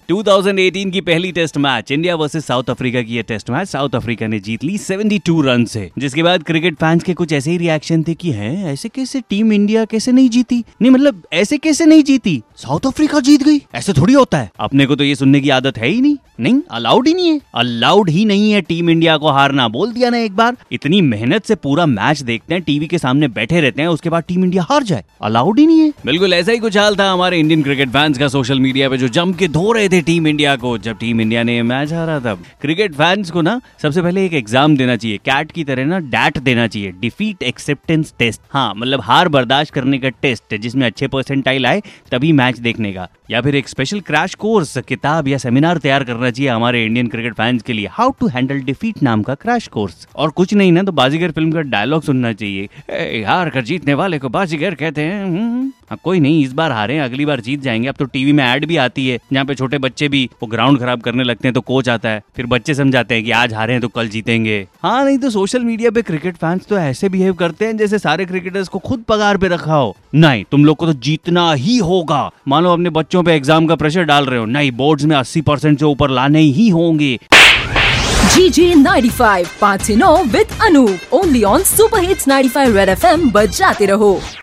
2018 की पहली test match India versus South Africa की ये टेस्ट मैच साउथ अफ्रीका ने जीत ली 72 रन से, जिसके बाद क्रिकेट फैंस के कुछ ऐसे ही रिएक्शन थे कि है ऐसे कैसे टीम इंडिया कैसे नहीं जीती, नहीं मतलब ऐसे कैसे नहीं जीती, साउथ अफ्रीका जीत गई, ऐसे थोड़ी होता है। अपने को तो ये सुनने की आदत है ही नहीं, अलाउड ही नहीं है टीम इंडिया को हारना। बोल दिया ना एक बार, इतनी मेहनत से पूरा मैच देखते हैं, टीवी के सामने बैठे रहते हैं, उसके बाद टीम इंडिया हार जाए, अलाउड ही नहीं है। बिल्कुल ऐसा ही कुछ हाल था हमारे इंडियन क्रिकेट फैंस का सोशल मीडिया पे, जो जम के धो रहे थे टीम इंडिया को जब टीम इंडिया ने मैच हारा था। क्रिकेट फैंस को ना सबसे पहले एक एग्जाम देना चाहिए, कैट की तरह ना डैट देना चाहिए, डिफीट एक्सेप्टेंस टेस्ट। हाँ मतलब हार बर्दाश्त करने का टेस्ट, जिसमें अच्छे परसेंटाइल आए तभी मैच देखने का। या फिर एक स्पेशल क्रैश कोर्स, किताब या सेमिनार तैयार करना चाहिए हमारे इंडियन क्रिकेट फैंस के लिए, हाउ टू हैंडल डिफीट नाम का क्रैश कोर्स। और कुछ नहीं ना तो बाजीगर फिल्म का डायलॉग सुनना चाहिए, हार कर जीतने वाले को बाजीगर कहते हैं। कोई नहीं, इस बार हारे अगली बार जीत जाएंगे। अब तो टीवी में ऐड भी आती है जहाँ पे छोटे बच्चे भी वो ग्राउंड खराब करने लगते हैं तो कोच आता है, फिर बच्चे समझाते हैं कि आज हारे हैं तो कल जीतेंगे। हाँ नहीं तो सोशल मीडिया पे क्रिकेट फैंस तो ऐसे बिहेव करते हैं जैसे सारे क्रिकेटर्स को खुद पगार पे रखा हो। नहीं, तुम लोग को तो जीतना ही होगा। मान लो अपने बच्चों पे एग्जाम का प्रेशर डाल रहे हो, नहीं बोर्ड्स में 80% से ऊपर लाने ही होंगे। GG 95 5 9 with Anup, only on Super Hits 95 Red FM, बजाते रहो।